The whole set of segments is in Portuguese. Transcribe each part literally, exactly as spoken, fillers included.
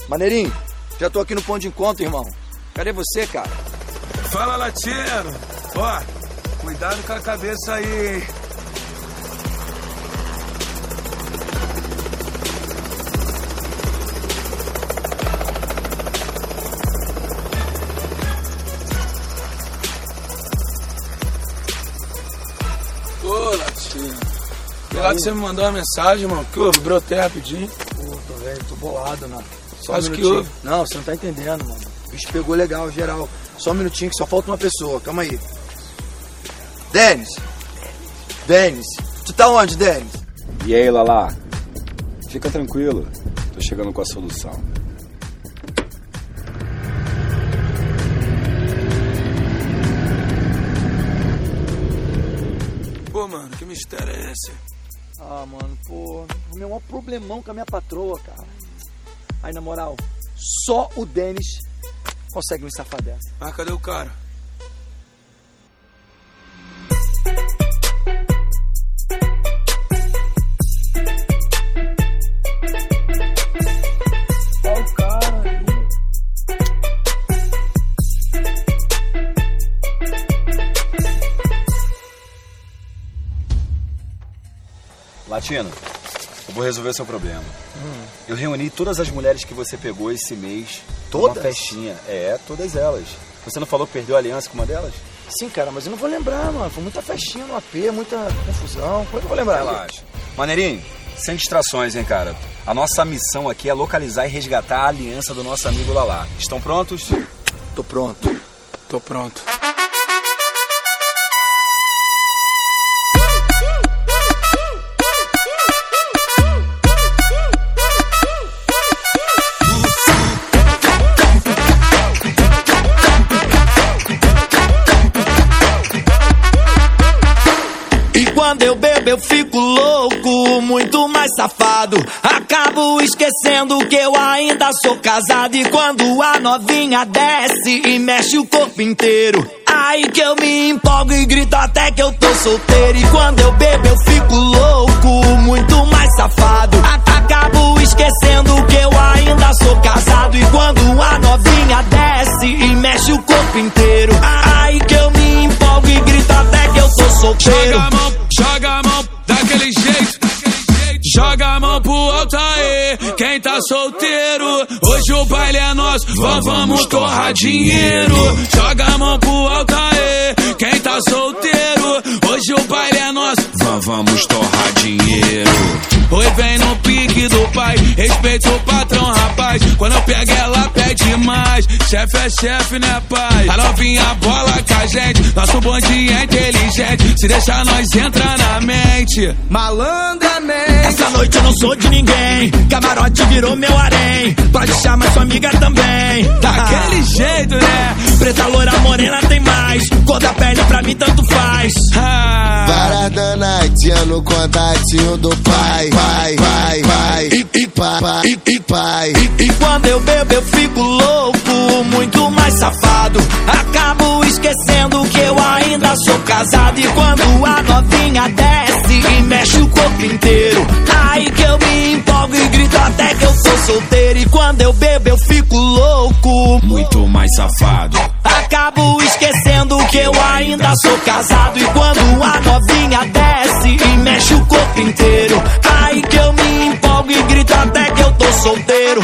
Maneirinho, já tô aqui no ponto de encontro, irmão. Cadê você, cara? Fala, latino. Ó, cuidado com a cabeça aí, hein? Ô, latino. E lá que você me mandou uma mensagem, mano. Que houve? Brotei rapidinho. Pô, tô velho, tô bolado, mano. Só Mas um que minutinho. houve? Não, você não tá entendendo, mano. O bicho pegou legal, geral. Só um minutinho que só falta uma pessoa. Calma aí. Denis. Denis. Tu tá onde, Denis? E aí, Lala? Fica tranquilo. Tô chegando com a solução. Pô, mano, que mistério é esse? Ah, mano, pô. O meu maior problemão com a minha patroa, cara. Aí, na moral, só o Denis consegue me safar dessa. Ah, cadê o cara? Olha o cara aí. Latino, eu vou resolver seu problema. Hum. Eu reuni todas as mulheres que você pegou esse mês. Todas? Uma festinha. É, todas elas. Você não falou que perdeu a aliança com uma delas? Sim, cara, mas eu não vou lembrar, mano. Foi muita festinha no A P, muita confusão. Como é que eu vou lembrar? Relaxa. Maneirinho, sem distrações, hein, cara. A nossa missão aqui é localizar e resgatar a aliança do nosso amigo Lala. Estão prontos? Tô pronto. Tô pronto. Quando eu bebo eu fico louco, muito mais safado. Acabo esquecendo que eu ainda sou casado. E quando a novinha desce e mexe o corpo inteiro, aí que eu me empolgo e grito até que eu tô solteiro. E quando eu bebo eu fico louco, muito mais safado. Acabo esquecendo que eu ainda sou casado. E quando a novinha desce e mexe o corpo inteiro, aí que eu me empolgo e grito até que eu tô solteiro. Joga a mão, joga a mão, daquele jeito. Joga a mão pro alto aí, quem tá solteiro. Hoje o baile é nosso, vamos, vamos torrar dinheiro. Joga a mão pro alto aí, quem tá solteiro. Hoje o baile é nosso, vamos, vamos torrar dinheiro. Oi, vem no pique do pai, respeita o patrão, rapaz. Quando eu pego ela, pede mais. Chefe é chefe, né, pai? A novinha bola com a gente, nosso bonde é inteligente. Se deixar nós entra na mente, malandramente. Essa noite eu não sou de ninguém, camarote virou meu harém. Pode chamar sua amiga também. Daquele jeito, né? Preta, loira, morena tem mais. Cor da pele pra mim tanto faz. Ah. Para danadinha no contatinho do pai. Pai, pai, pai, e, e pai, pai, e, e pai. E, e quando eu bebo eu fico louco, muito mais safado. Acabo esquecendo que eu ainda sou casado. E quando a novinha desce e mexe o corpo inteiro, aí que eu me empolgo e grito até que eu tô solteiro. E quando eu bebo eu fico louco, muito mais safado. Acabo esquecendo que eu ainda sou casado. E quando a novinha desce e mexe o corpo inteiro, aí que eu me empolgo e grito até que eu tô solteiro.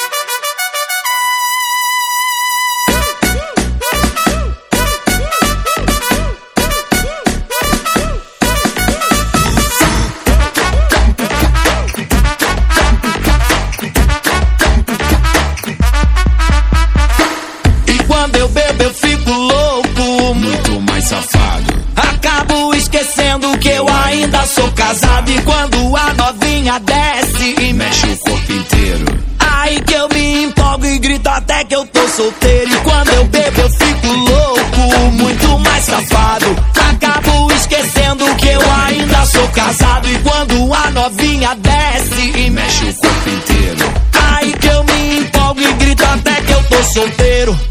Quando eu bebo eu fico louco, muito mais safado. Acabo esquecendo que eu ainda sou casado. E quando a novinha desce e Mexe o corpo inteiro, aí que eu me empolgo e grito até que eu tô solteiro. E quando eu bebo eu fico louco, muito mais safado. Acabo esquecendo que eu ainda sou casado. E quando a novinha desce e mexe o corpo inteiro, aí que eu me empolgo e grito até que eu tô solteiro.